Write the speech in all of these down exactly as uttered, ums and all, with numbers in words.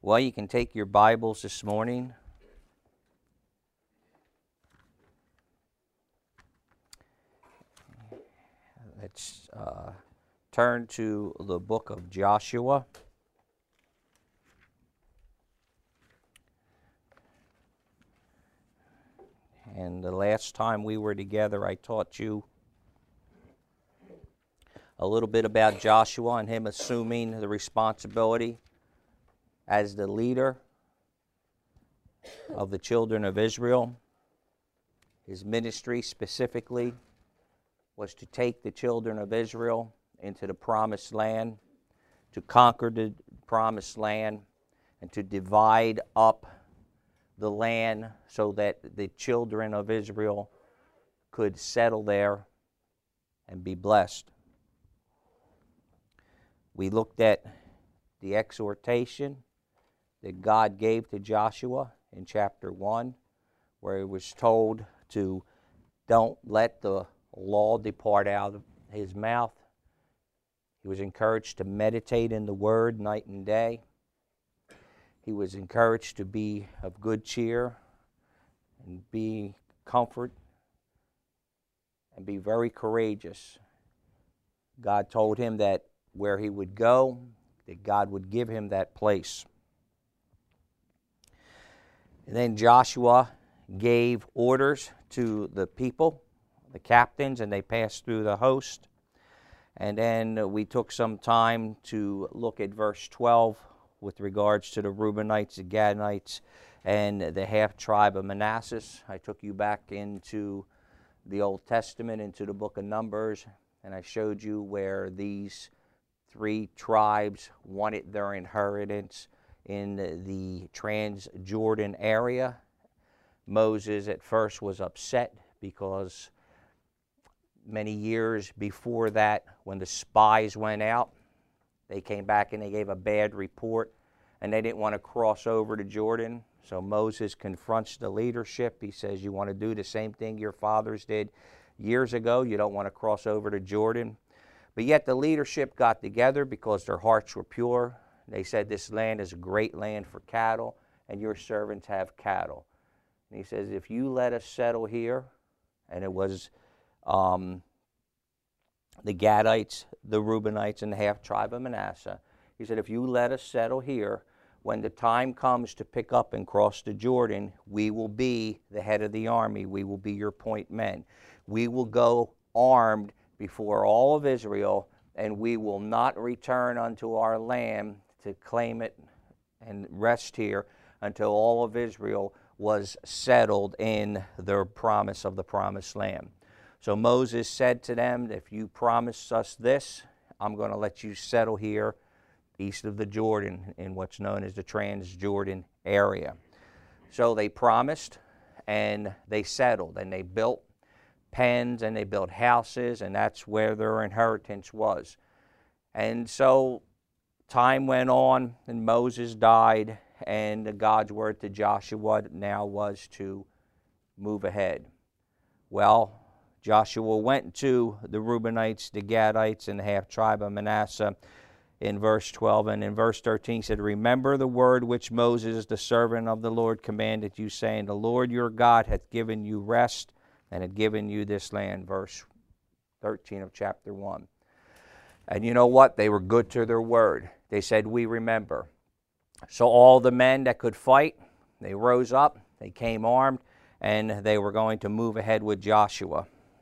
Well, you can take your Bibles this morning. Let's uh, turn to the book of Joshua. And the last time we were together, I taught you a little bit about Joshua and him assuming the responsibility as the leader of the children of Israel. His ministry specifically was to take the children of Israel into the promised land, to conquer the promised land, and to divide up the land so that the children of Israel could settle there and be blessed. We looked at the exhortation that God gave to Joshua in chapter one, where he was told to don't let the law depart out of his mouth. He was encouraged to meditate in the Word night and day. He was encouraged to be of good cheer and be comfort and be very courageous. God told him that where he would go, that God would give him that place. And then Joshua gave orders to the people, the captains, and they passed through the host. And then we took some time to look at verse twelve with regards to the Reubenites, the Gadites, and the half-tribe of Manasseh. I took you back into the Old Testament, into the book of Numbers, and I showed you where these three tribes wanted their inheritance in the Transjordan area. Moses at first was upset because many years before that, when the spies went out, they came back and they gave a bad report, and they didn't want to cross over to Jordan. So Moses confronts the leadership. He says, you want to do the same thing your fathers did years ago. You don't want to cross over to Jordan. But yet the leadership got together because their hearts were pure. They said, this land is a great land for cattle, and your servants have cattle. And he says, if you let us settle here, and it was um, the Gadites, the Reubenites, and the half-tribe of Manasseh. He said, if you let us settle here, when the time comes to pick up and cross the Jordan, we will be the head of the army. We will be your point men. We will go armed before all of Israel, and we will not return unto our land to claim it and rest here until all of Israel was settled in their promise of the promised land. So Moses said to them, if you promise us this, I'm going to let you settle here east of the Jordan in what's known as the Transjordan area. So they promised, and they settled, and they built pens, and they built houses, and that's where their inheritance was. And so time went on, and Moses died, and God's word to Joshua now was to move ahead. Well, Joshua went to the Reubenites, the Gadites, and the half-tribe of Manasseh in verse twelve. And in verse thirteen he said, remember the word which Moses, the servant of the Lord, commanded you, saying, the Lord your God hath given you rest, and hath given you this land. Verse thirteen of chapter one. And you know what? They were good to their word. They said, we remember. So all the men that could fight, they rose up, they came armed, and they were going to move ahead with Joshua.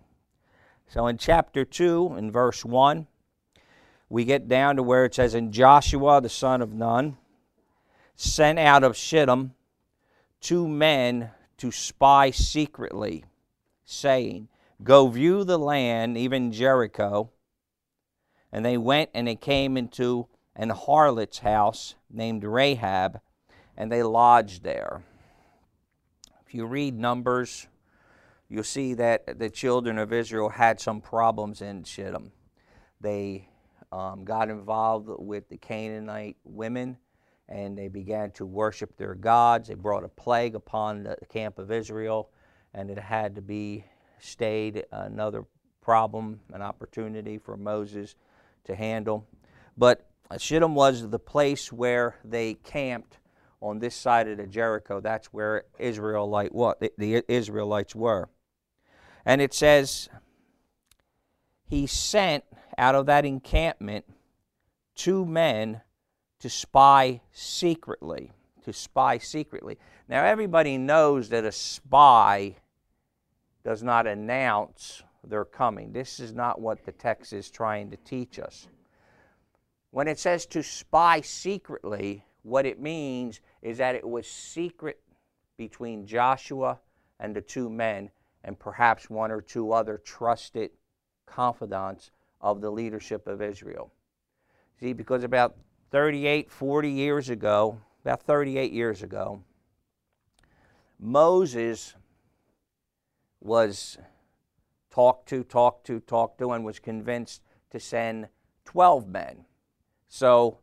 So in chapter two, in verse one, we get down to where it says, and Joshua, the son of Nun, sent out of Shittim two men to spy secretly, saying, go view the land, even Jericho. And they went and they came into an harlot's house named Rahab, and they lodged there. If you read Numbers, you'll see that the children of Israel had some problems in Shittim. They um, got involved with the Canaanite women, and they began to worship their gods. They brought a plague upon the camp of Israel, and it had to be stayed. Another problem, an opportunity for Moses to handle. But Shittim was the place where they camped on this side of the Jericho. That's where Israelite what the, the Israelites were. And it says, he sent out of that encampment two men to spy secretly. To spy secretly. Now everybody knows that a spy does not announce they're coming. This is not what the text is trying to teach us. When it says to spy secretly, what it means is that it was secret between Joshua and the two men, and perhaps one or two other trusted confidants of the leadership of Israel. See, because about thirty-eight, forty years ago, about thirty-eight years ago, Moses was talked to, talked to, talked to, and was convinced to send twelve men. So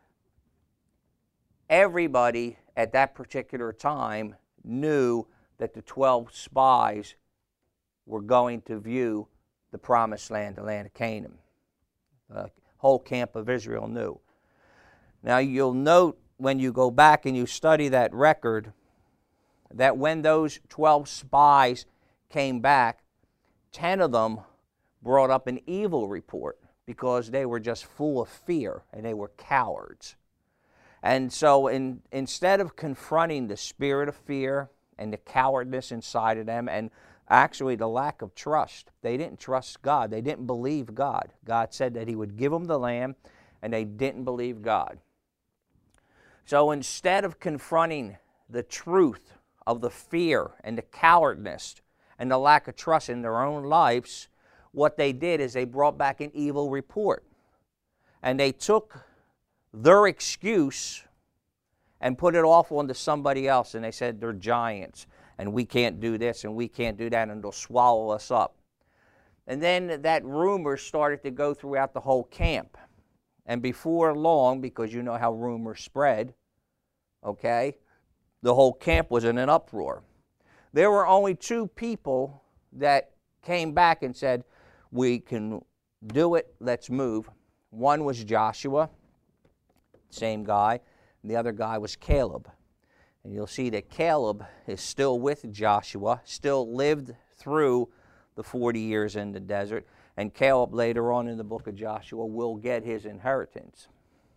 everybody at that particular time knew that the twelve spies were going to view the promised land, the land of Canaan. The whole camp of Israel knew. Now you'll note when you go back and you study that record that when those twelve spies came back, ten of them brought up an evil report because they were just full of fear and they were cowards. And so in, instead of confronting the spirit of fear and the cowardness inside of them, and actually the lack of trust, they didn't trust God. They didn't believe God. God said that he would give them the land, and they didn't believe God. So instead of confronting the truth of the fear and the cowardness and the lack of trust in their own lives, what they did is they brought back an evil report. And they took their excuse and put it off onto somebody else. And they said they're giants, and we can't do this, and we can't do that, and they'll swallow us up. And then that rumor started to go throughout the whole camp. And before long, because you know how rumors spread, okay, the whole camp was in an uproar. There were only two people that came back and said, we can do it, let's move. One was Joshua, same guy, and the other guy was Caleb. And you'll see that Caleb is still with Joshua, still lived through the forty years in the desert, and Caleb later on in the book of Joshua will get his inheritance.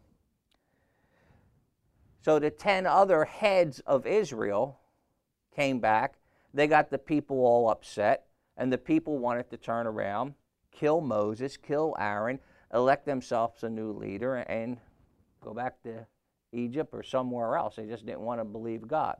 So the ten other heads of Israel came back. They got the people all upset, and the people wanted to turn around, kill Moses, kill Aaron, elect themselves a new leader, and go back to Egypt or somewhere else. They just didn't want to believe God.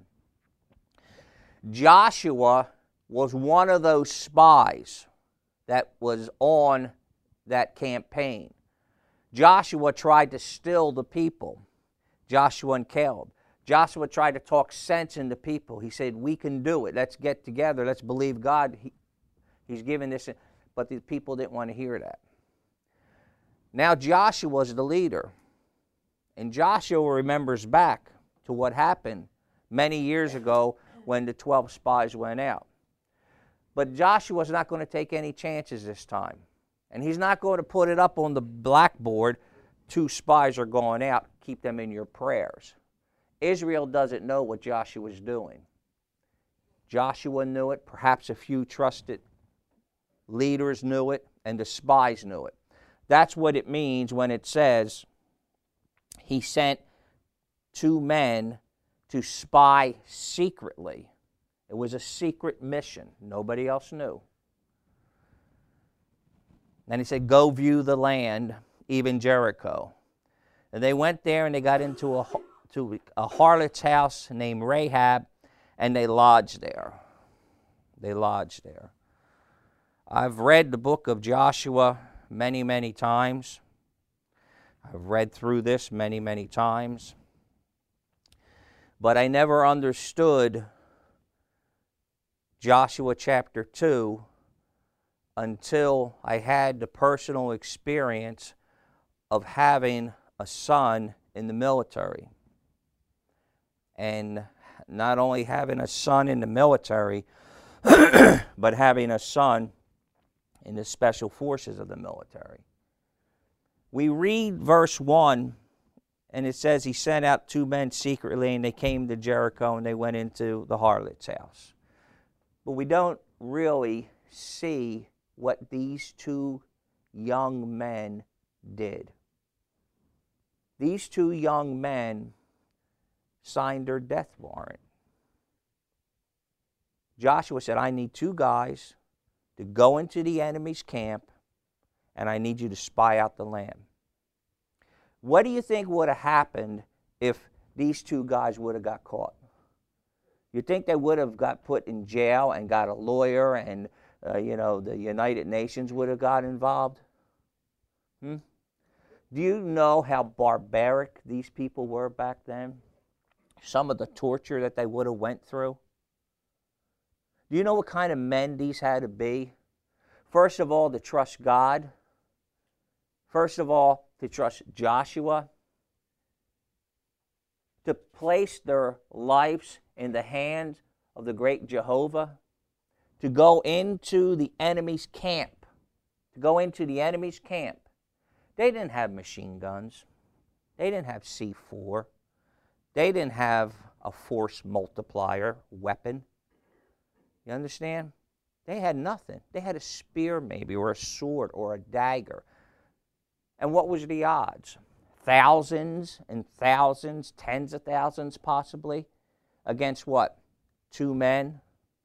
Joshua was one of those spies that was on that campaign. Joshua tried to still the people, Joshua and Caleb. Joshua tried to talk sense into people. He said, we can do it. Let's get together. Let's believe God. He, he's given this. But the people didn't want to hear that. Now Joshua was the leader. And Joshua remembers back to what happened many years ago when the twelve spies went out. But Joshua's not going to take any chances this time. And he's not going to put it up on the blackboard, two spies are going out, keep them in your prayers. Israel doesn't know what Joshua's doing. Joshua knew it, perhaps a few trusted leaders knew it, and the spies knew it. That's what it means when it says he sent two men to spy secretly. It was a secret mission. Nobody else knew. Then he said, go view the land, even Jericho. And they went there and they got into a, to a harlot's house named Rahab, and they lodged there. They lodged there. I've read the book of Joshua many, many times. I've read through this many, many times. But I never understood Joshua chapter two until I had the personal experience of having a son in the military. And not only having a son in the military, but having a son in the special forces of the military. We read verse one And it says he sent out two men secretly, and they came to Jericho, and they went into the harlot's house. But we don't really see what these two young men did. These two young men signed their death warrant. Joshua said, I need two guys to go into the enemy's camp, and I need you to spy out the land. What do you think would have happened if these two guys would have got caught? You think they would have got put in jail and got a lawyer, and uh, you know, the United Nations would have got involved? Hmm? Do you know how barbaric these people were back then? Some of the torture that they would have went through? Do you know what kind of men these had to be? First of all, to trust God. First of all, to trust Joshua. To place their lives in the hands of the great Jehovah. To go into the enemy's camp. To go into the enemy's camp. They didn't have machine guns. They didn't have C four. They didn't have a force multiplier weapon. You understand? They had nothing. They had a spear maybe, or a sword, or a dagger. And what was the odds? Thousands and thousands, tens of thousands possibly, against what? Two men?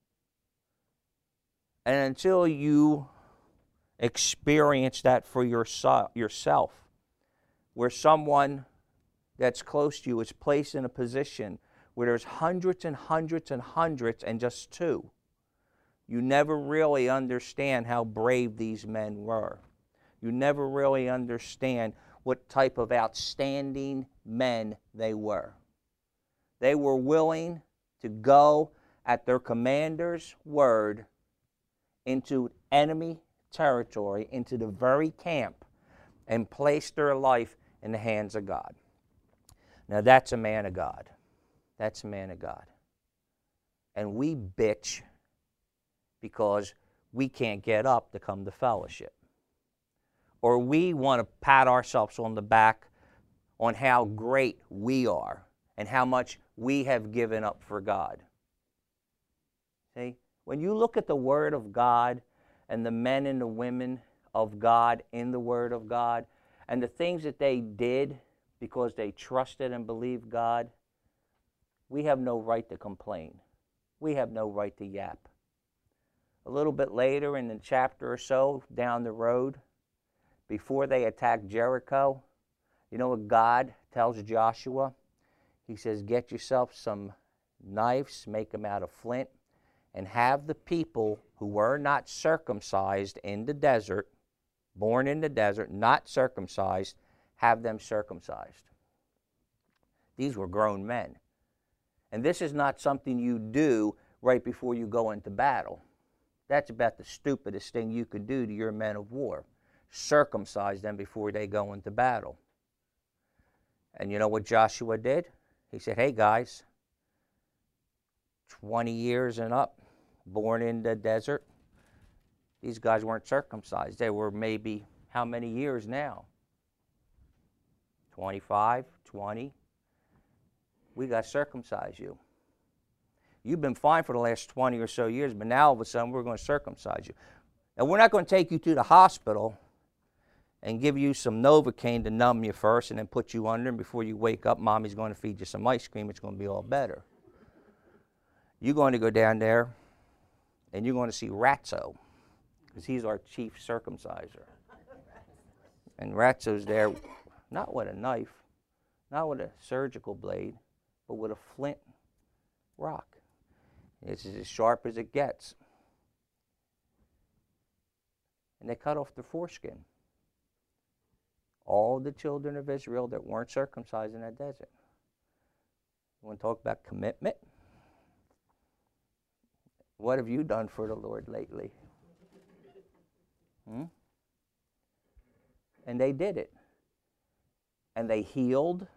And until you experience that for yourself, where someone that's close to you is placed in a position where there's hundreds and hundreds and hundreds and just two, you never really understand how brave these men were. You never really understand what type of outstanding men they were. They were willing to go at their commander's word into enemy territory, into the very camp, and place their life in the hands of God. Now that's a man of God. That's a man of God. And we bitch because we can't get up to come to fellowship. Or we want to pat ourselves on the back on how great we are and how much we have given up for God. See, when you look at the Word of God and the men and the women of God in the Word of God and the things that they did because they trusted and believed God, we have no right to complain. We have no right to yap. A little bit later in the chapter or so down the road, before they attack Jericho, you know what God tells Joshua? He says, get yourself some knives, make them out of flint, and have the people who were not circumcised in the desert, born in the desert, not circumcised, have them circumcised. These were grown men. And this is not something you do right before you go into battle. That's about the stupidest thing you could do to your men of war. Circumcise them before they go into battle. And you know what Joshua did? He said, hey guys, twenty years and up, born in the desert, these guys weren't circumcised. They were maybe how many years now? twenty-five, twenty. We got to circumcise you. You've been fine for the last twenty or so years, but now all of a sudden we're going to circumcise you. Now we're not going to take you to the hospital and give you some Novocaine to numb you first and then put you under, and before you wake up, Mommy's going to feed you some ice cream. It's going to be all better. You're going to go down there and you're going to see Ratso, because he's our chief circumciser. And Ratso's there, not with a knife, not with a surgical blade, but with a flint rock. It's as sharp as it gets. And they cut off their foreskin. All the children of Israel that weren't circumcised in that desert. You want to talk about commitment? What have you done for the Lord lately? Hmm? And they did it. And they healed.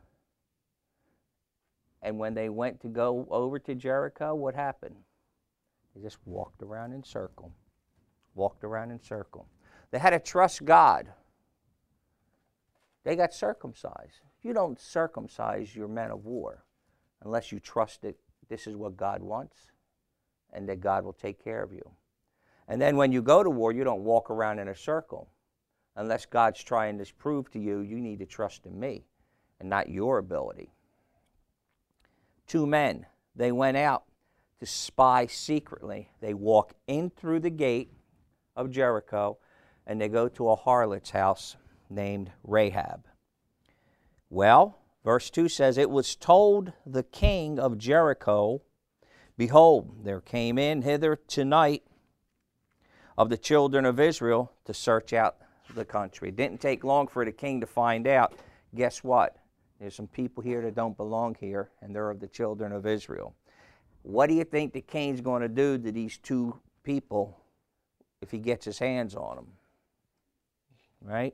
And when they went to go over to Jericho, what happened? They just walked around in circle. Walked around in circle. They had to trust God. They got circumcised. You don't circumcise your men of war unless you trust that this is what God wants and that God will take care of you. And then when you go to war, you don't walk around in a circle unless God's trying to prove to you, you need to trust in me and not your ability. Two men, they went out to spy secretly. They walk in through the gate of Jericho, and they go to a harlot's house named Rahab. Well, verse two says, it was told the king of Jericho, behold, there came in hither tonight of the children of Israel to search out the country. It didn't take long for the king to find out. Guess what? There's some people here that don't belong here, and they're of the children of Israel. What do you think the king's going to do to these two people if he gets his hands on them? Right?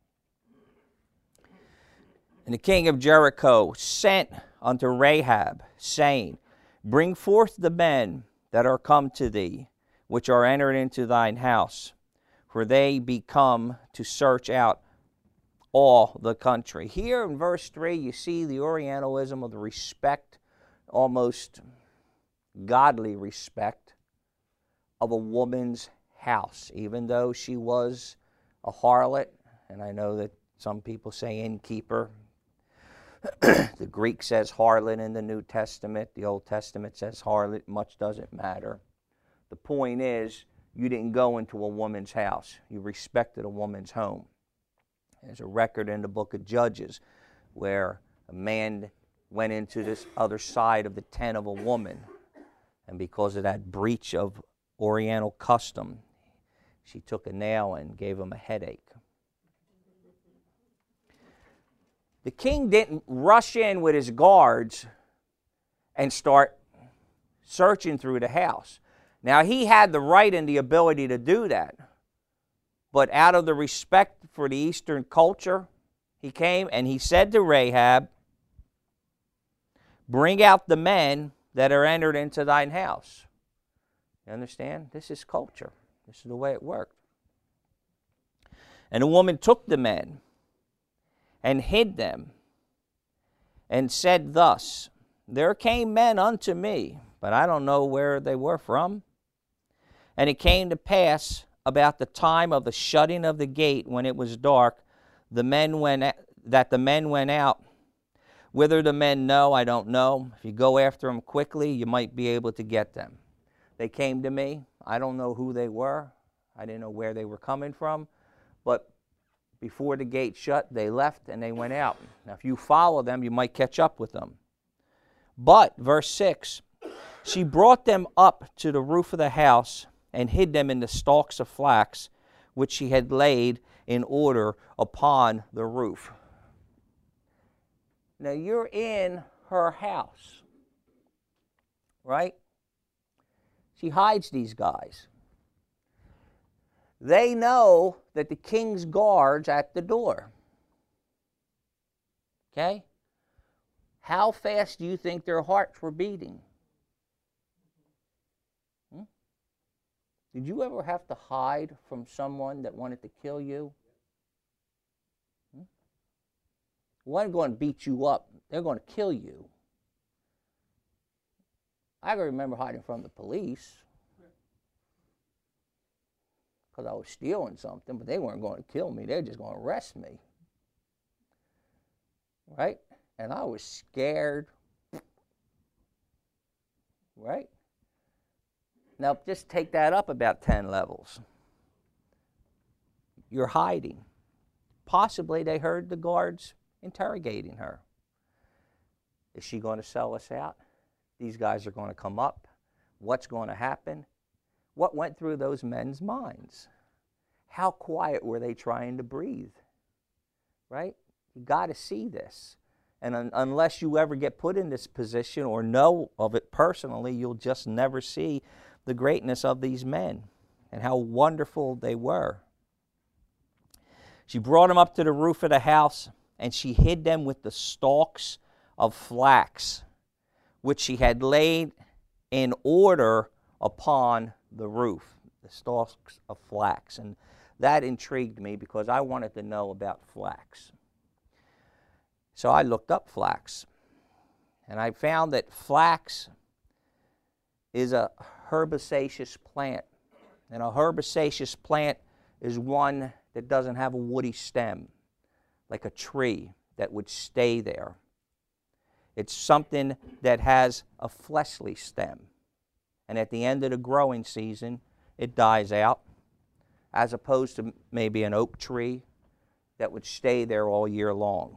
And the king of Jericho sent unto Rahab, saying, bring forth the men that are come to thee, which are entered into thine house, for they be come to search out all the country. Here in verse three, you see the Orientalism of the respect, almost godly respect, of a woman's house, even though she was a harlot, and I know that some people say innkeeper. The Greek says harlot in the New Testament. The Old Testament says harlot. Much doesn't matter. The point is, you didn't go into a woman's house. You respected a woman's home. There's a record in the book of Judges where a man went into this other side of the tent of a woman, and because of that breach of Oriental custom, she took a nail and gave him a headache. The king didn't rush in with his guards and start searching through the house. Now, he had the right and the ability to do that, but out of the respect for the Eastern culture, he came and he said to Rahab, bring out the men that are entered into thine house. You understand? This is culture. This is the way it worked. And the woman took the men and hid them, and said thus, there came men unto me, but I don't know where they were from. And it came to pass about the time of the shutting of the gate, when it was dark, the men went that the men went out. Whither the men know, I don't know. If you go after them quickly, you might be able to get them. They came to me. I don't know who they were. I didn't know where they were coming from, but before the gate shut, they left and they went out. Now, if you follow them, you might catch up with them. But, verse six, she brought them up to the roof of the house and hid them in the stalks of flax, which she had laid in order upon the roof. Now, you're in her house, right? She hides these guys. They know that the king's guard's at the door. Okay? How fast do you think their hearts were beating? Hmm? Did you ever have to hide from someone that wanted to kill you? Hmm? They weren't going to beat you up. They're going to kill you. I can remember hiding from the police because I was stealing something, but they weren't going to kill me. They were just going to arrest me. Right? And I was scared. Right? Now, just take that up about ten levels. You're hiding. Possibly they heard the guards interrogating her. Is she going to sell us out? These guys are going to come up. What's going to happen? What went through those men's minds? How quiet were they trying to breathe? Right? You got to see this. And un- unless you ever get put in this position or know of it personally, you'll just never see the greatness of these men and how wonderful they were. She brought them up to the roof of the house, and she hid them with the stalks of flax, which she had laid in order upon the roof, the stalks of flax. And that intrigued me because I wanted to know about flax. So I looked up flax, and I found that flax is a herbaceous plant. And a herbaceous plant is one that doesn't have a woody stem, like a tree that would stay there. It's something that has a fleshly stem. And at the end of the growing season, it dies out, as opposed to maybe an oak tree that would stay there all year long.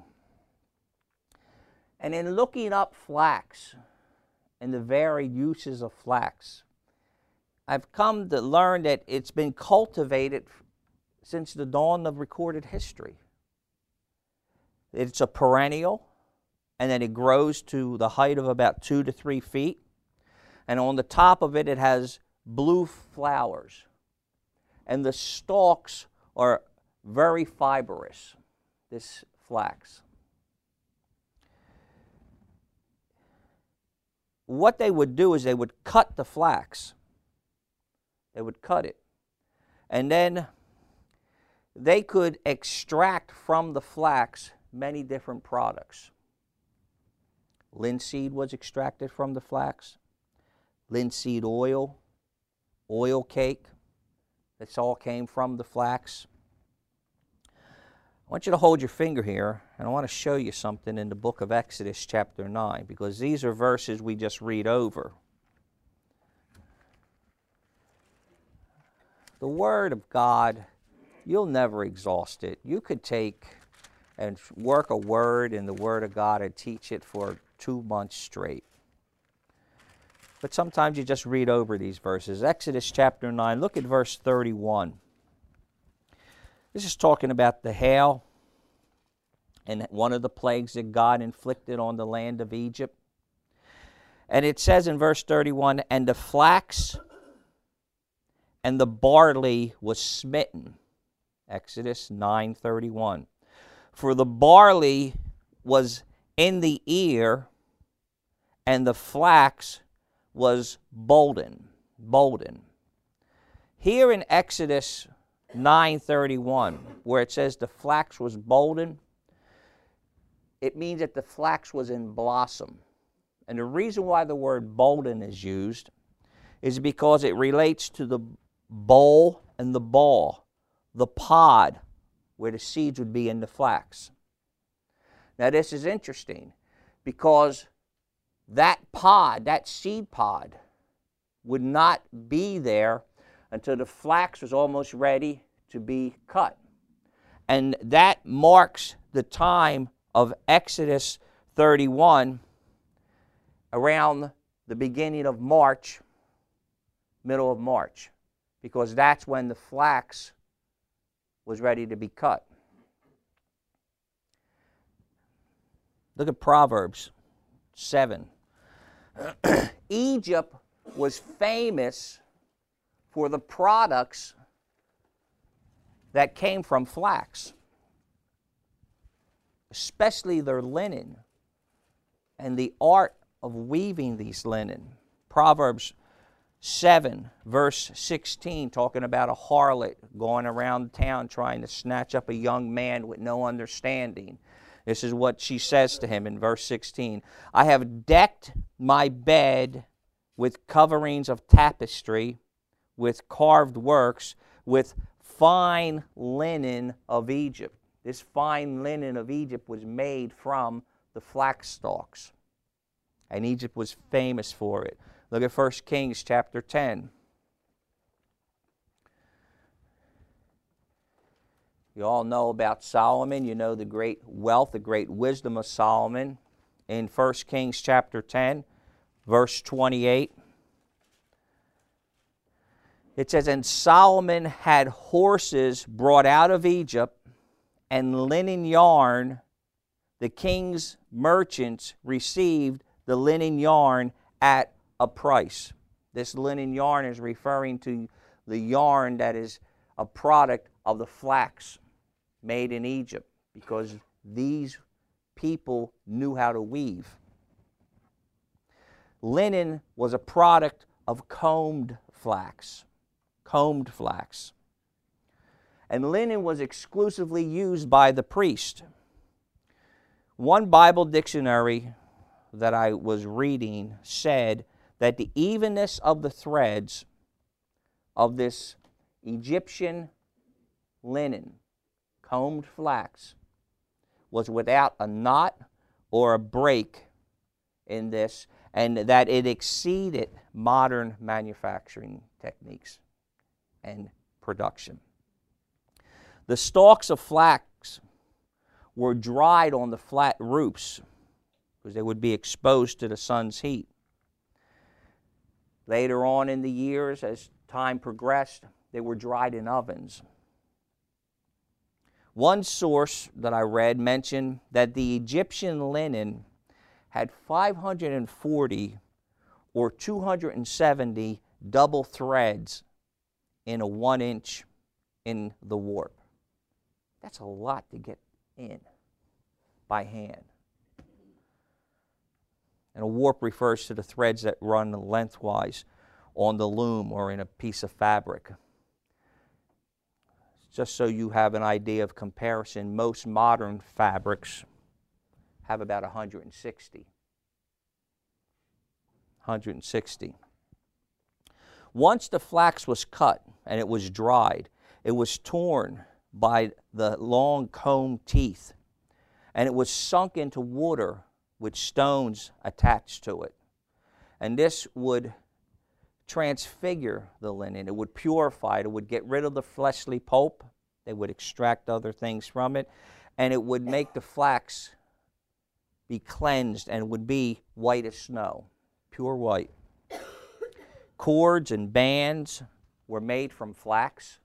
And in looking up flax and the varied uses of flax, I've come to learn that it's been cultivated since the dawn of recorded history. It's a perennial, and then it grows to the height of about two to three feet. And on the top of it, it has blue flowers. And the stalks are very fibrous, this flax. What they would do is they would cut the flax. They would cut it. And then they could extract from the flax many different products. Linseed was extracted from the flax. Linseed oil, oil cake, this all came from the flax. I want you to hold your finger here, and I want to show you something in the book of Exodus chapter nine, because these are verses we just read over. The Word of God, you'll never exhaust it. You could take and work a word in the Word of God and teach it for two months straight. But sometimes you just read over these verses. Exodus chapter nine, look at verse thirty-one. This is talking about the hail and one of the plagues that God inflicted on the land of Egypt. And it says in verse thirty-one, and the flax and the barley was smitten. Exodus nine thirty-one. For the barley was in the ear, and the flax was bolden. Bolden. Here in Exodus nine thirty-one, where it says the flax was bolden, it means that the flax was in blossom. And the reason why the word bolden is used is because it relates to the bowl and the ball, the pod, where the seeds would be in the flax. Now this is interesting because that pod, that seed pod, would not be there until the flax was almost ready to be cut. And that marks the time of Exodus thirty-one, around the beginning of March, middle of March, because that's when the flax was ready to be cut. Look at Proverbs seven. Egypt was famous for the products that came from flax, especially their linen and the art of weaving these linen. Proverbs seven, verse sixteen, talking about a harlot going around town trying to snatch up a young man with no understanding. This is what she says to him in verse sixteen. I have decked my bed with coverings of tapestry, with carved works, with fine linen of Egypt. This fine linen of Egypt was made from the flax stalks, and Egypt was famous for it. Look at First Kings chapter ten. You all know about Solomon. You know the great wealth, the great wisdom of Solomon. In First Kings chapter ten, verse twenty-eight, it says, and Solomon had horses brought out of Egypt, and linen yarn. The king's merchants received the linen yarn at a price. This linen yarn is referring to the yarn that is a product of the flax made in Egypt, because these people knew how to weave. Linen was a product of combed flax. Combed flax. And linen was exclusively used by the priest. One Bible dictionary that I was reading said that the evenness of the threads of this Egyptian linen, combed flax, was without a knot or a break in this, and that it exceeded modern manufacturing techniques and production. The stalks of flax were dried on the flat roofs because they would be exposed to the sun's heat. Later on in the years, as time progressed, they were dried in ovens. One source that I read mentioned that the Egyptian linen had five hundred forty or two hundred seventy double threads in a one inch in the warp. That's a lot to get in by hand. And a warp refers to the threads that run lengthwise on the loom or in a piece of fabric. Just so you have an idea of comparison, most modern fabrics have about one hundred sixty. one hundred sixty. Once the flax was cut and it was dried, it was torn by the long comb teeth, and it was sunk into water with stones attached to it. And this would transfigure the linen. It would purify it. It would get rid of the fleshly pulp. They would extract other things from it, and it would make the flax be cleansed and would be white as snow, pure white. Cords and bands were made from flax.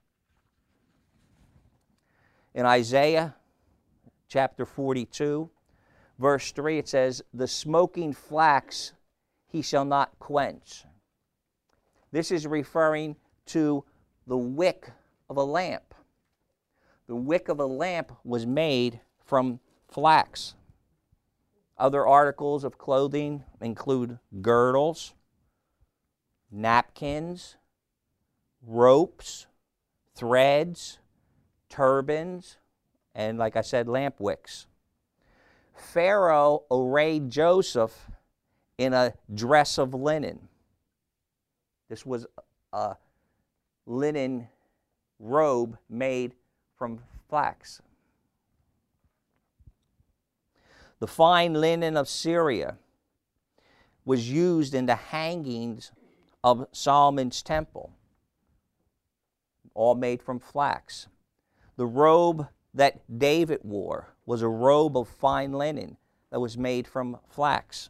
In Isaiah chapter forty-two, verse three, it says, "The smoking flax he shall not quench." This is referring to the wick of a lamp. The wick of a lamp was made from flax. Other articles of clothing include girdles, napkins, ropes, threads, turbans, and like I said, lamp wicks. Pharaoh arrayed Joseph in a dress of linen. This was a linen robe made from flax. The fine linen of Syria was used in the hangings of Solomon's temple, all made from flax. The robe that David wore was a robe of fine linen that was made from flax.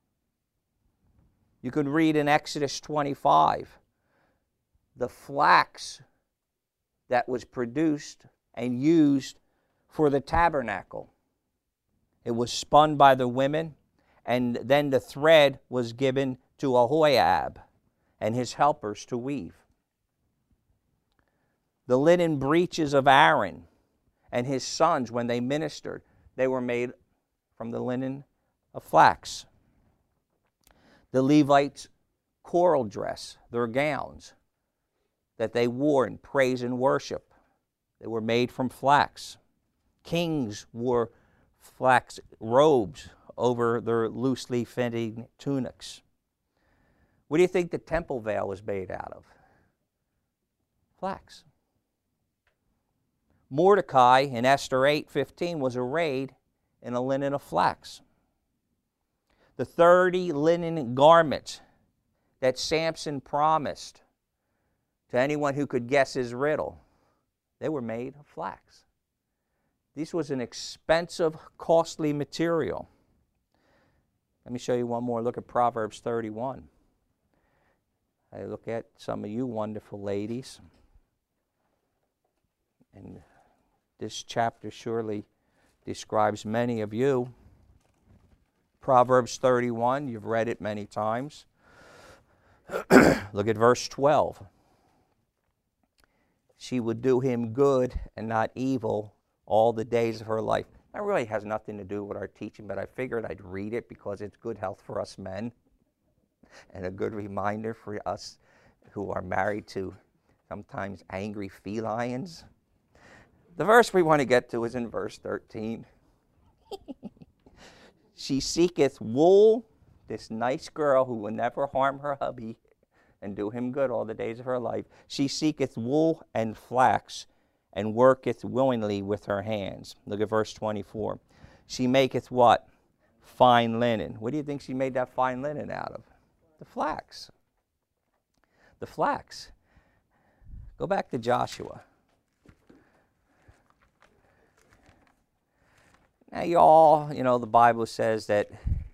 You could read in Exodus twenty-five, the flax that was produced and used for the tabernacle. It was spun by the women, and then the thread was given to Ahoiab and his helpers to weave. The linen breeches of Aaron and his sons, when they ministered, they were made from the linen of flax. The Levites' choral dress, their gowns that they wore in praise and worship, they were made from flax. Kings wore flax robes over their loosely fitting tunics. What do you think the temple veil was made out of? Flax. Mordecai in Esther eight fifteen was arrayed in a linen of flax. The thirty linen garments that Samson promised to anyone who could guess his riddle, they were made of flax. This was an expensive, costly material. Let me show you one more. Look at Proverbs thirty-one. I look at some of you wonderful ladies. And this chapter surely describes many of you. Proverbs thirty-one, you've read it many times. Look at verse twelve. She would do him good and not evil all the days of her life. That really has nothing to do with our teaching, but I figured I'd read it because it's good health for us men and a good reminder for us who are married to sometimes angry felines. The verse we want to get to is in verse thirteen. She seeketh wool, this nice girl who will never harm her hubby and do him good all the days of her life. She seeketh wool and flax, and worketh willingly with her hands. Look at verse twenty-four. She maketh what? Fine linen. What do you think she made that fine linen out of? The flax. The flax. Go back to Joshua. Now, y'all, you know, the Bible says that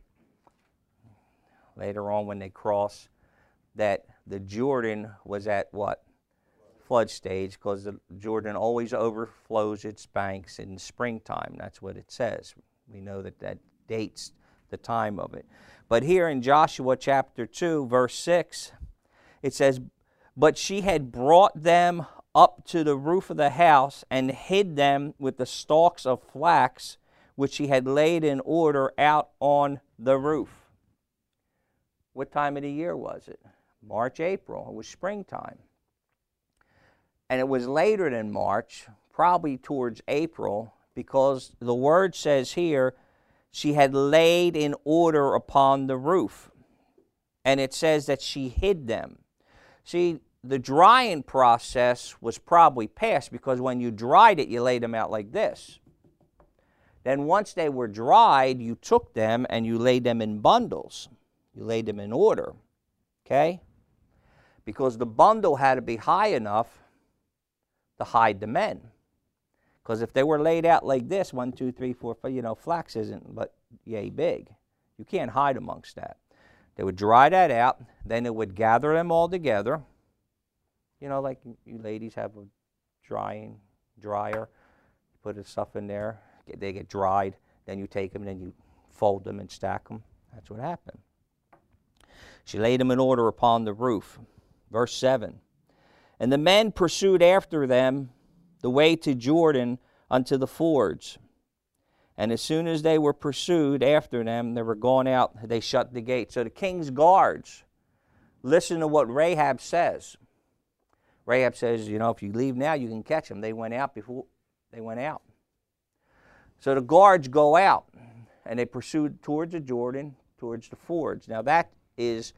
later on when they cross, that the Jordan was at what? Flood stage, because the Jordan always overflows its banks in springtime. That's what it says. We know that that dates the time of it. But here in Joshua chapter two, verse six, it says, "But she had brought them up to the roof of the house and hid them with the stalks of flax, which she had laid in order out on the roof." What time of the year was it? March, April. It was springtime. And it was later than March, probably towards April, because the word says here, she had laid in order upon the roof. And it says that she hid them. See, the drying process was probably past, because when you dried it, you laid them out like this. Then once they were dried, you took them and you laid them in bundles. You laid them in order, okay? Because the bundle had to be high enough to hide the men. Because if they were laid out like this, one, two, three, four, five, you know, flax isn't but yay big. You can't hide amongst that. They would dry that out, then it would gather them all together. You know, like you ladies have a drying dryer. You put the stuff in there, they get dried, then you take them and then you fold them and stack them. That's what happened. She laid them in order upon the roof. Verse seven. "And the men pursued after them the way to Jordan unto the fords. And as soon as they were pursued after them, they were gone out, they shut the gate." So the king's guards listen to what Rahab says. Rahab says, you know, if you leave now, you can catch them. They went out before they went out. So the guards go out, and they pursued towards the Jordan, towards the fords. Now that is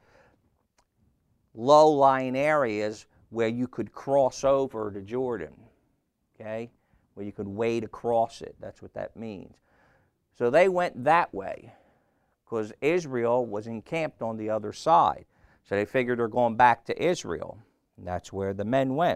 low-lying areas where you could cross over the Jordan, okay? Where you could wade across it. That's what that means. So they went that way because Israel was encamped on the other side. So they figured they're going back to Israel. And that's where the men went.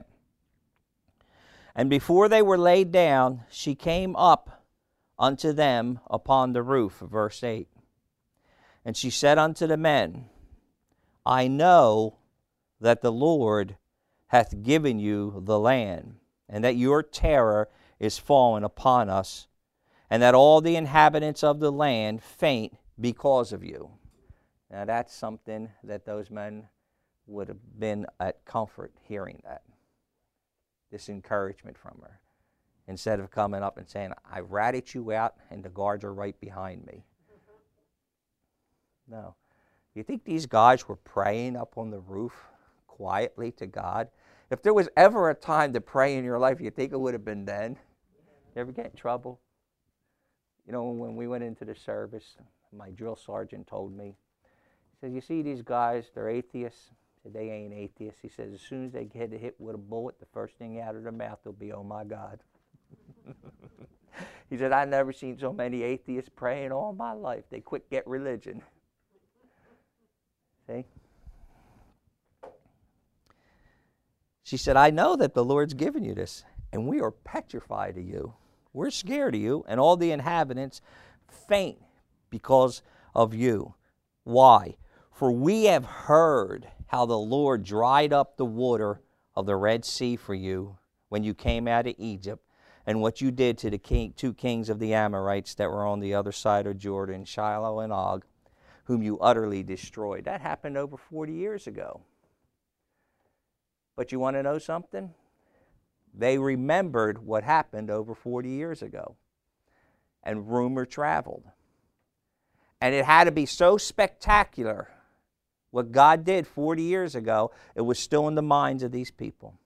"And before they were laid down, she came up unto them upon the roof," verse eight. "And she said unto the men, I know that the Lord hath given you the land, and that your terror is fallen upon us, and that all the inhabitants of the land faint because of you." Now that's something that those men would have been at comfort hearing that. This encouragement from her. Instead of coming up and saying, "I ratted you out and the guards are right behind me." No. You think these guys were praying up on the roof quietly to God? If there was ever a time to pray in your life, you think it would have been then? You ever get in trouble? You know, when we went into the service, my drill sergeant told me, he says, "You see these guys, they're atheists." I said, "They ain't atheists." He says, "As soon as they get hit with a bullet, the first thing out of their mouth will be, 'Oh my God.'" He said, "I've never seen so many atheists praying all my life. They quit get religion." See? She said, "I know that the Lord's given you this, and we are petrified of you. We're scared of you, and all the inhabitants faint because of you. Why? For we have heard how the Lord dried up the water of the Red Sea for you when you came out of Egypt, and what you did to the king, two kings of the Amorites that were on the other side of Jordan, Shiloh and Og, whom you utterly destroyed." That happened over forty years ago. But you want to know something? They remembered what happened over forty years ago. And rumor traveled. And it had to be so spectacular, what God did forty years ago, it was still in the minds of these people.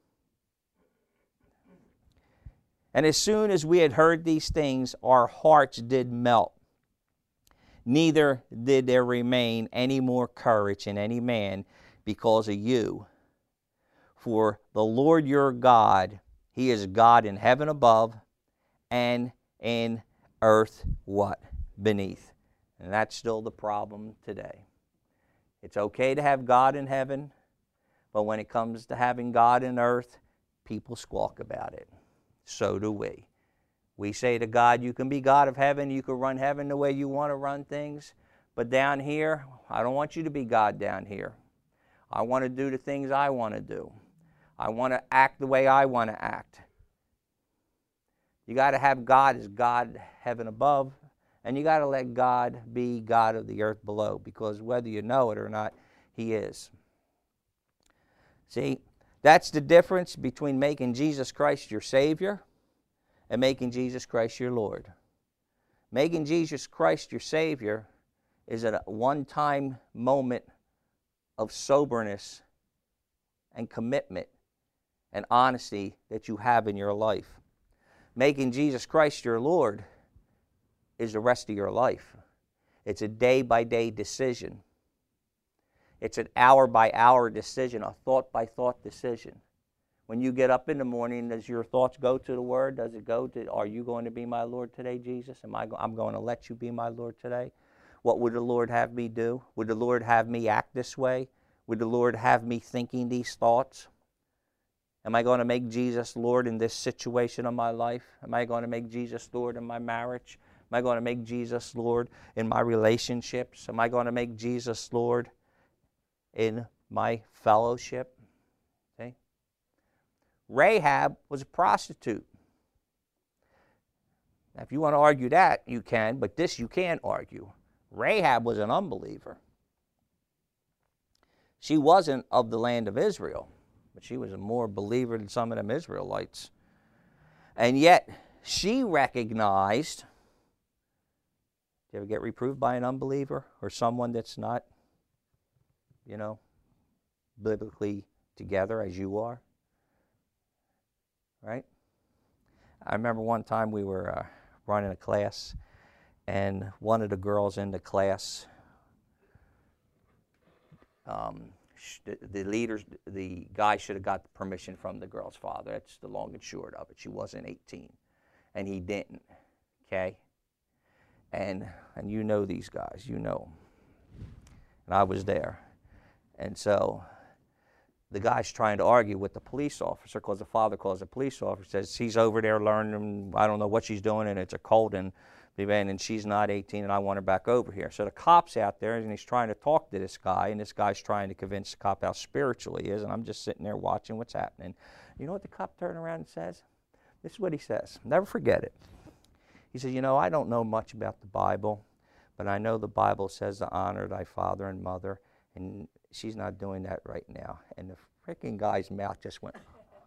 "And as soon as we had heard these things, our hearts did melt. neither did there remain any more courage in any man because of you. For the Lord your God, he is God in heaven above and in earth what? Beneath. And that's still the problem today. It's okay to have God in heaven, but when it comes to having God in earth, people squawk about it. So do we. We say to God, you can be God of heaven, you can run heaven the way you want to run things, but down here, I don't want you to be God down here. I want to do the things I want to do. I want to act the way I want to act. You got to have God as God heaven above, and you got to let God be God of the earth below, because whether you know it or not, he is. See, that's the difference between making Jesus Christ your Savior and making Jesus Christ your Lord. Making Jesus Christ your Savior is a one-time moment of soberness and commitment and honesty that you have in your life. Making Jesus Christ your Lord is the rest of your life. It's a day-by-day decision. It's an hour-by-hour decision, a thought-by-thought decision. When you get up in the morning, does your thoughts go to the Word? Does it go to, are you going to be my Lord today, Jesus? Am I go, I'm going to let you be my Lord today? What would the Lord have me do? Would the Lord have me act this way? Would the Lord have me thinking these thoughts? Am I going to make Jesus Lord in this situation of my life? Am I going to make Jesus Lord in my marriage? Am I going to make Jesus Lord in my relationships? Am I going to make Jesus Lord in my fellowship? Okay. Rahab was a prostitute. Now, if you want to argue that, you can, but this you can't argue. Rahab was an unbeliever. She wasn't of the land of Israel, but she was a more believer than some of them Israelites. And yet, she recognized, do you ever get reproved by an unbeliever or someone that's not, you know, biblically together as you are? Right? I remember one time we were uh, running a class, and one of the girls in the class, um, the, the leaders, the guy should have got permission from the girl's father. That's the long and short of it. She wasn't eighteen, and he didn't. Okay, and and you know these guys, you know them. And I was there, and so the guy's trying to argue with the police officer because the father calls the police officer, says he's over there learning, I don't know what she's doing, and it's a cold, and and she's not eighteen, and I want her back over here. So the cop's out there, and he's trying to talk to this guy, and this guy's trying to convince the cop how spiritual he is, and I'm just sitting there watching what's happening. You know what the cop turned around and says? This is what he says. Never forget it. He says, you know, I don't know much about the Bible, but I know the Bible says to honor thy father and mother, and she's not doing that right now. And the freaking guy's mouth just went.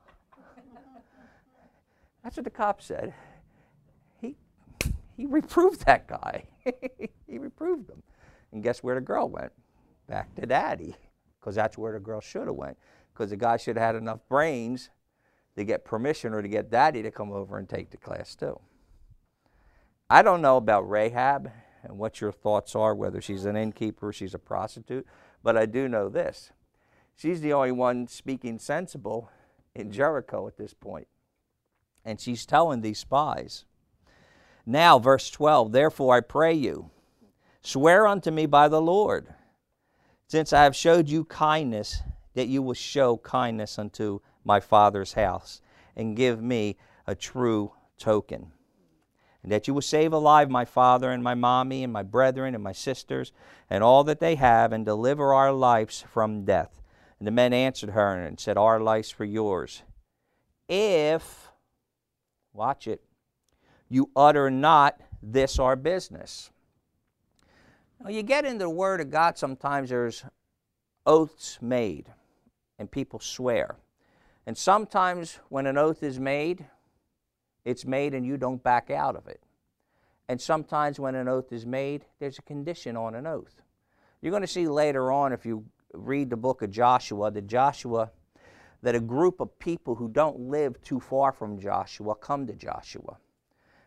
That's what the cop said. He he reproved that guy. He reproved him. And guess where the girl went? Back to daddy, because that's where the girl should have went, because the guy should have had enough brains to get permission or to get daddy to come over and take the class too. I don't know about Rahab and what your thoughts are, whether she's an innkeeper or she's a prostitute, but I do know this. She's the only one speaking sensible in Jericho at this point. And she's telling these spies. Now, verse twelve, therefore I pray you, swear unto me by the Lord, since I have showed you kindness, that you will show kindness unto my father's house, and give me a true token. And that you will save alive my father and my mommy and my brethren and my sisters and all that they have, and deliver our lives from death. And the men answered her and said, our lives for yours. If, watch it, you utter not this our business. Now you get into the Word of God, sometimes there's oaths made, and people swear. And sometimes when an oath is made, it's made and you don't back out of it. And sometimes when an oath is made, there's a condition on an oath. You're going to see later on, if you read the book of Joshua, that Joshua, that a group of people who don't live too far from Joshua come to Joshua.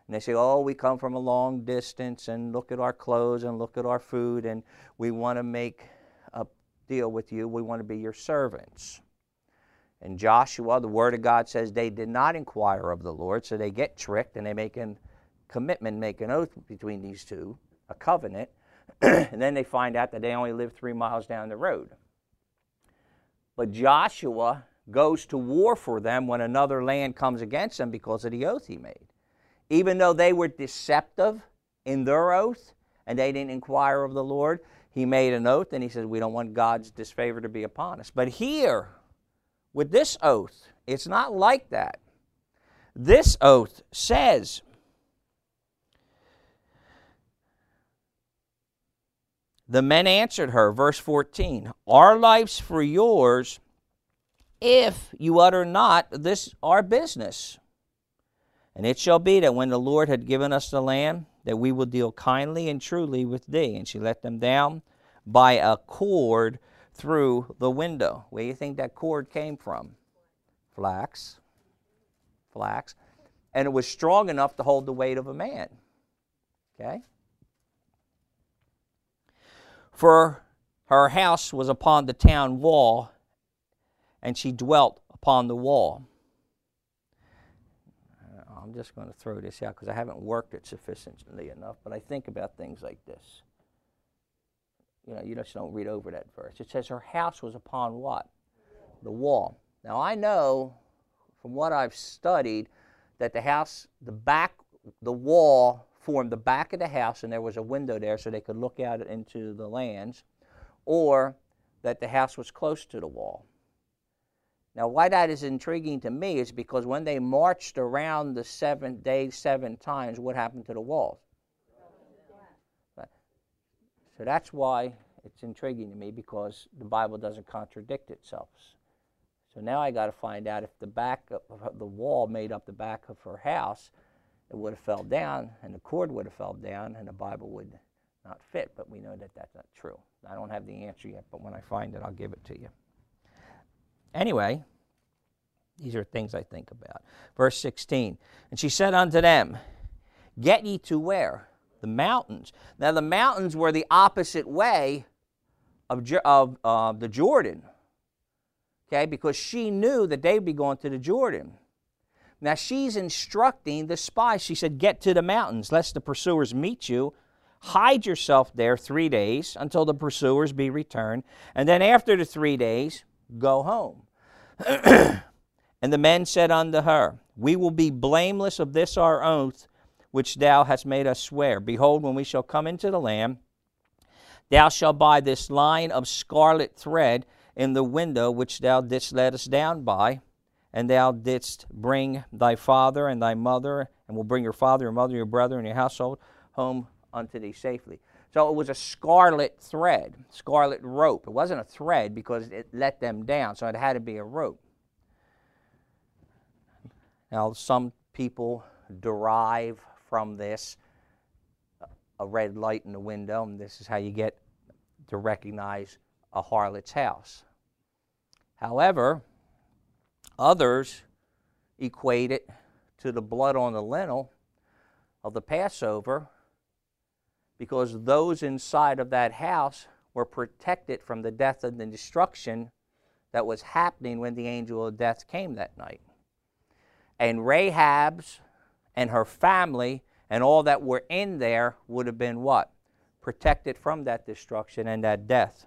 And they say, oh, we come from a long distance, and look at our clothes and look at our food, and we want to make a deal with you. We want to be your servants. And Joshua, the Word of God says they did not inquire of the Lord, so they get tricked and they make a commitment, make an oath between these two, a covenant, and then they find out that they only live three miles down the road. But Joshua goes to war for them when another land comes against them because of the oath he made. Even though they were deceptive in their oath and they didn't inquire of the Lord, he made an oath and he said, we don't want God's disfavor to be upon us. But here, with this oath, it's not like that. This oath says, the men answered her, verse fourteen, our life's for yours if you utter not this our business. And it shall be that when the Lord had given us the land, that we will deal kindly and truly with thee. And she let them down by a cord through the window. Where do you think that cord came from? Flax. Flax. And it was strong enough to hold the weight of a man. Okay? For her house was upon the town wall, and she dwelt upon the wall. I'm just going to throw this out because I haven't worked it sufficiently enough, but I think about things like this. You know, you just don't read over that verse. It says her house was upon what? The wall. Now, I know from what I've studied that the house, the back, the wall formed the back of the house, and there was a window there so they could look out into the lands, or that the house was close to the wall. Now, why that is intriguing to me is because when they marched around the seventh day seven times, what happened to the walls? So that's why it's intriguing to me, because the Bible doesn't contradict itself. So now I got to find out if the back of the wall made up the back of her house, it would have fell down, and the cord would have fell down, and the Bible would not fit. But we know that that's not true. I don't have the answer yet, but when I find it, I'll give it to you. Anyway, these are things I think about. Verse sixteen, and she said unto them, get ye to where? The mountains. Now the mountains were the opposite way of, of uh, the Jordan. Okay, because she knew that they'd be going to the Jordan. Now she's instructing the spies. She said, get to the mountains, lest the pursuers meet you. Hide yourself there three days until the pursuers be returned. And then after the three days, go home. And the men said unto her, we will be blameless of this our oath, which thou hast made us swear. Behold, when we shall come into the land, thou shalt buy this line of scarlet thread in the window which thou didst let us down by, and thou didst bring thy father and thy mother, and will bring your father, your mother, your brother, and your household home unto thee safely. So it was a scarlet thread, scarlet rope. It wasn't a thread because it let them down, so it had to be a rope. Now, some people derive from this a red light in the window, and this is how you get to recognize a harlot's house. However, others equate it to the blood on the lintel of the Passover, because those inside of that house were protected from the death and the destruction that was happening when the angel of death came that night. And Rahab's and her family and all that were in there would have been what? Protected from that destruction and that death.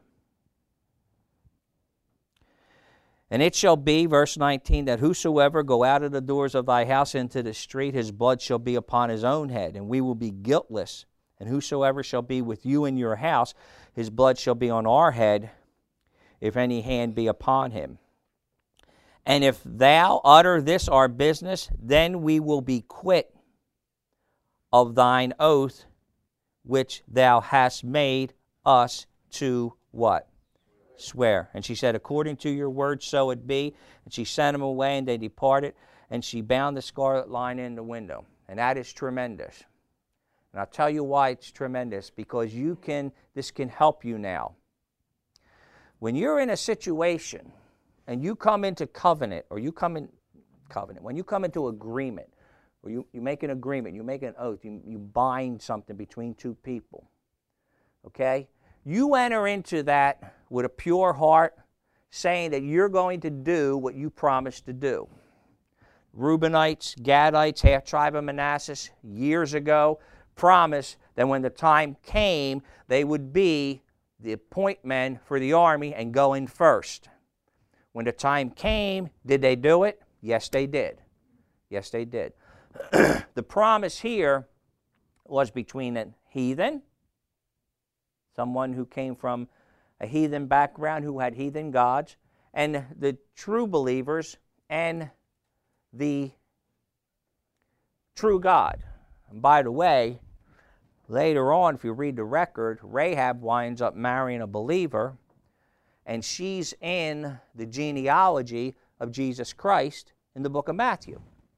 And it shall be, verse nineteen, that whosoever go out of the doors of thy house into the street, his blood shall be upon his own head, and we will be guiltless. And whosoever shall be with you in your house, his blood shall be on our head, if any hand be upon him. And if thou utter this our business, then we will be quit of thine oath, which thou hast made us to what? Swear. And she said, according to your word, so it be. And she sent them away, and they departed, and she bound the scarlet line in the window. And that is tremendous. And I'll tell you why it's tremendous, because you can, this can help you now. When you're in a situation and you come into covenant, or you come in covenant, when you come into agreement or you, you make an agreement, you make an oath, you, you bind something between two people, okay? You enter into that with a pure heart, saying that you're going to do what you promised to do. Reubenites, Gadites, half tribe of Manasseh, years ago, promised that when the time came, they would be the point men for the army and go in first. When the time came, did they do it? Yes, they did. Yes, they did. The promise here was between a heathen, someone who came from a heathen background, who had heathen gods, and the true believers and the true God. And by the way, later on, if you read the record, Rahab winds up marrying a believer, and she's in the genealogy of Jesus Christ in the book of Matthew.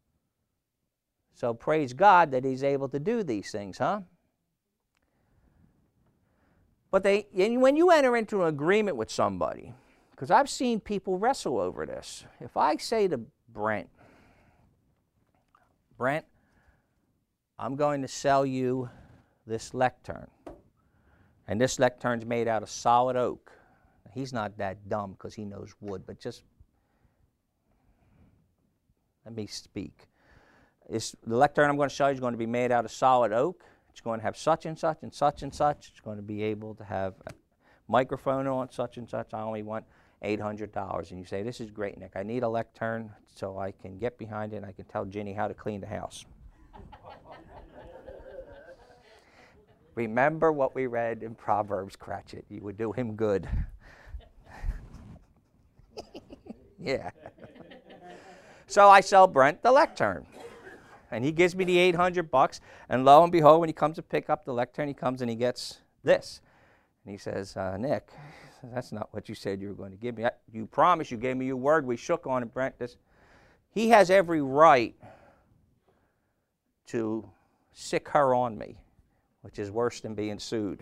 So praise God that he's able to do these things, huh? But they, when you enter into an agreement with somebody, because I've seen people wrestle over this. If I say to Brent, Brent, I'm going to sell you this lectern, and this lecturn's made out of solid oak. He's not that dumb because he knows wood, but just let me speak. It's, the lectern I'm going to show you is going to be made out of solid oak. It's going to have such and such and such and such. It's going to be able to have a microphone on such and such. I only want eight hundred dollars. And you say, this is great, Nick. I need a lectern so I can get behind it and I can tell Ginny how to clean the house. Remember what we read in Proverbs, Cratchit. You would do him good. Yeah. So I sell Brent the lectern. And he gives me the eight hundred bucks, and lo and behold, when he comes to pick up the lectern, he comes and he gets this. And he says, uh, Nick, that's not what you said you were going to give me. You promised, you gave me your word, we shook on it, Brent. This. He has every right to sick her on me, which is worse than being sued.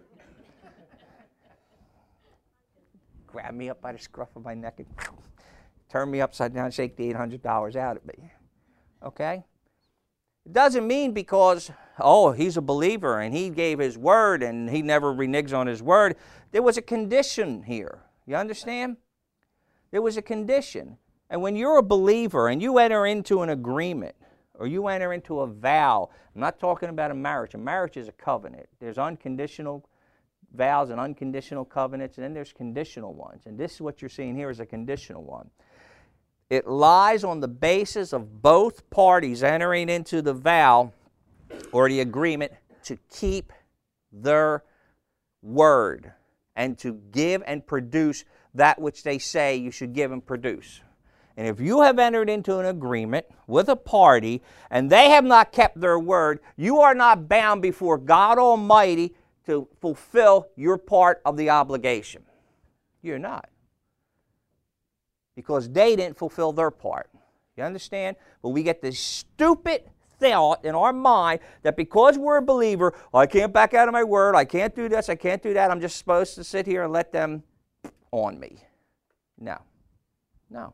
Grab me up by the scruff of my neck and turn me upside down and shake the eight hundred dollars out of me. Okay? It doesn't mean because, oh, he's a believer and he gave his word and he never reneges on his word. There was a condition here. You understand? There was a condition. And when you're a believer and you enter into an agreement or you enter into a vow, I'm not talking about a marriage. A marriage is a covenant. There's unconditional vows and unconditional covenants, and then there's conditional ones. And this is what you're seeing here is a conditional one. It lies on the basis of both parties entering into the vow or the agreement to keep their word and to give and produce that which they say you should give and produce. And if you have entered into an agreement with a party and they have not kept their word, you are not bound before God Almighty to fulfill your part of the obligation. You're not. Because they didn't fulfill their part. You understand? But we get this stupid thought in our mind that because we're a believer, oh, I can't back out of my word, I can't do this, I can't do that, I'm just supposed to sit here and let them on me. No. No.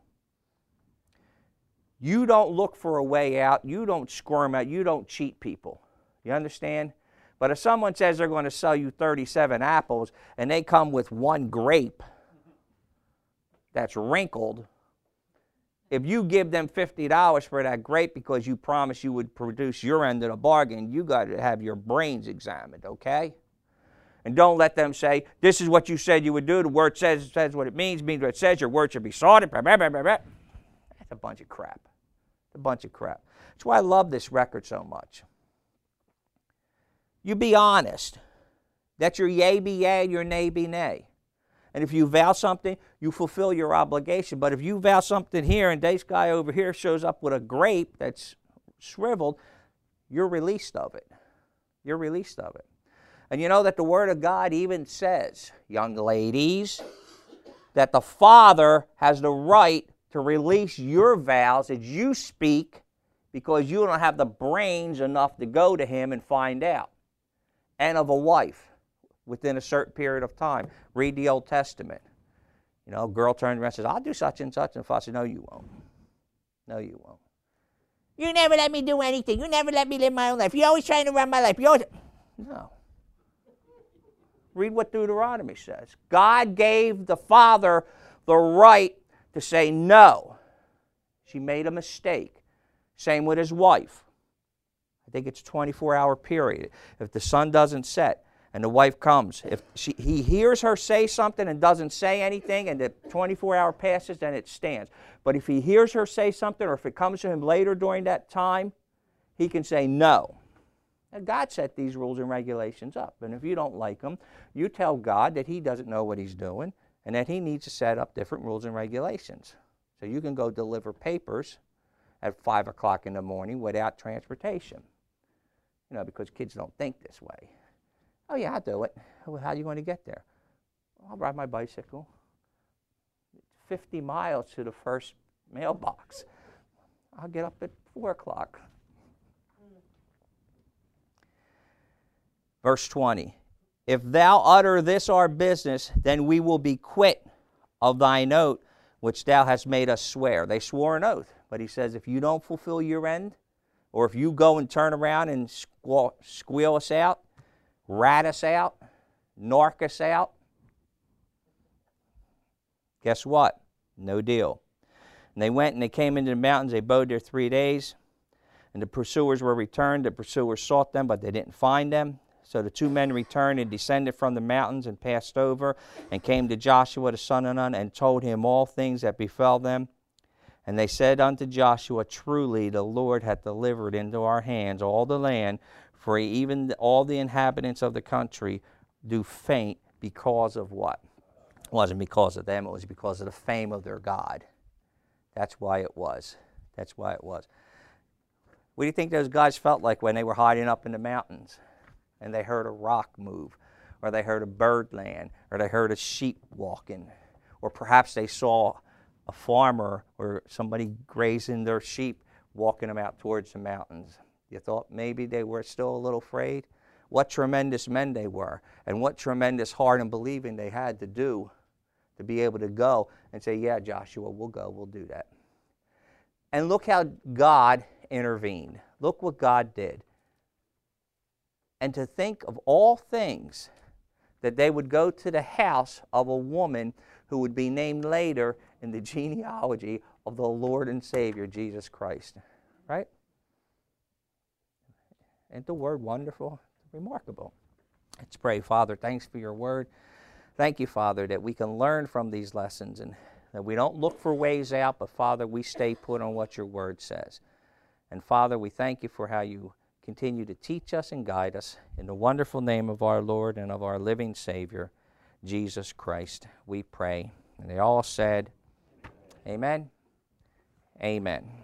You don't look for a way out, you don't squirm out, you don't cheat people. You understand? But if someone says they're going to sell you thirty-seven apples and they come with one grape that's wrinkled, if you give them fifty dollars for that grape because you promised you would produce your end of the bargain, you got to have your brains examined, okay? And don't let them say, this is what you said you would do, the word says, says what it means, means what it says, your word should be sorted, blah, blah, blah, blah, blah. That's a bunch of crap. It's a bunch of crap. That's why I love this record so much. You be honest. Let your yea be yea, your nay be nay. And if you vow something, you fulfill your obligation. But if you vow something here and this guy over here shows up with a grape that's shriveled, you're released of it. You're released of it. And you know that the Word of God even says, young ladies, that the Father has the right to release your vows as you speak because you don't have the brains enough to go to Him and find out. And of a wife within a certain period of time. Read the Old Testament. You know, a girl turns around and says, I'll do such and such. And the father says, no, you won't. No, you won't. You never let me do anything. You never let me live my own life. You're always trying to run my life. You always... No. Read what Deuteronomy says. God gave the father the right to say no. She made a mistake. Same with his wife. I think it's a twenty-four hour period. If the sun doesn't set and the wife comes, if she, he hears her say something and doesn't say anything and the twenty-four hour passes, then it stands. But if he hears her say something, or if it comes to him later during that time, he can say no. Now, God set these rules and regulations up. And if you don't like them, you tell God that he doesn't know what he's doing and that he needs to set up different rules and regulations. So you can go deliver papers at five o'clock in the morning without transportation. You know, because kids don't think this way. Oh, yeah, I'll do it. Well, how are you going to get there? I'll ride my bicycle. fifty miles to the first mailbox. I'll get up at four o'clock. Verse twenty, if thou utter this our business, then we will be quit of thine oath, which thou hast made us swear. They swore an oath, but he says, if you don't fulfill your end, or if you go and turn around and squall, squeal us out, rat us out, narc us out, guess what? No deal. And they went and they came into the mountains. They abode there three days. And the pursuers were returned. The pursuers sought them, but they didn't find them. So the two men returned and descended from the mountains and passed over and came to Joshua the son of Nun and told him all things that befell them. And they said unto Joshua, truly the Lord hath delivered into our hands all the land, for even all the inhabitants of the country do faint because of what? It wasn't because of them, it was because of the fame of their God. That's why it was. That's why it was. What do you think those guys felt like when they were hiding up in the mountains and they heard a rock move, or they heard a bird land, or they heard a sheep walking, or perhaps they saw a farmer or somebody grazing their sheep walking them out towards the mountains? You thought maybe they were still a little afraid? What tremendous men they were, and what tremendous heart and believing they had to do to be able to go and say, yeah, Joshua, we'll go, we'll do that. And look how God intervened. Look what God did. And to think of all things that they would go to the house of a woman who would be named later in the genealogy of the Lord and Savior, Jesus Christ. Right? Isn't the word wonderful? Remarkable. Let's pray. Father, thanks for your word. Thank you, Father, that we can learn from these lessons and that we don't look for ways out, but, Father, we stay put on what your word says. And, Father, we thank you for how you continue to teach us and guide us in the wonderful name of our Lord and of our living Savior, Jesus Christ, we pray. And they all said, amen, amen.